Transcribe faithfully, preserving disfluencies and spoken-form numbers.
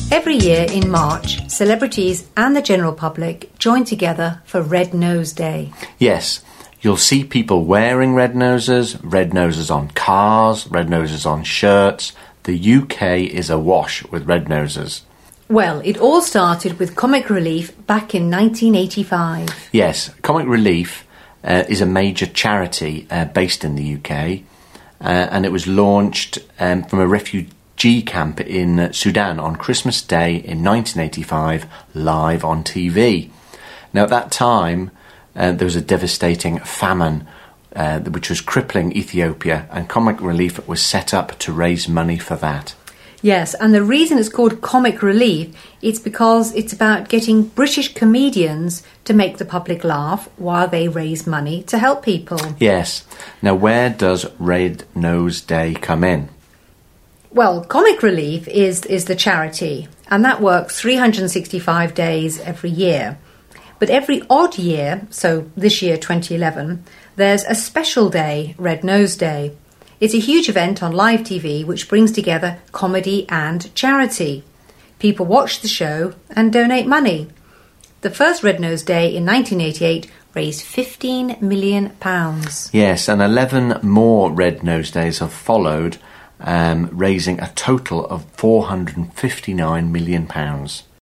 Every year in March, celebrities and the general public join together for Red Nose Day. Yes, you'll see people wearing red noses, red noses on cars, red noses on shirts. The U K is awash with red noses. Well, it all started with Comic Relief back in nineteen eighty-five. Yes, Comic Relief uh, is a major charity uh, based in the U K, uh, and it was launched um, from a refugee camp in uh, Sudan on Christmas Day in nineteen eighty-five, live on T V. Now, at that time, uh, there was a devastating famine uh, which was crippling Ethiopia, and Comic Relief was set up to raise money for that. Yes, and the reason it's called Comic Relief, it's because it's about getting British comedians to make the public laugh while they raise money to help people. Yes. Now, where does Red Nose Day come in? Well, Comic Relief is, is the charity, and that works three hundred sixty-five days every year. But every odd year, so this year twenty eleven, there's a special day, Red Nose Day. It's a huge event on live T V which brings together comedy and charity. People watch the show and donate money. The first Red Nose Day in nineteen eighty-eight raised fifteen million pounds. Yes, and eleven more Red Nose Days have followed, um, raising a total of four hundred fifty-nine million pounds.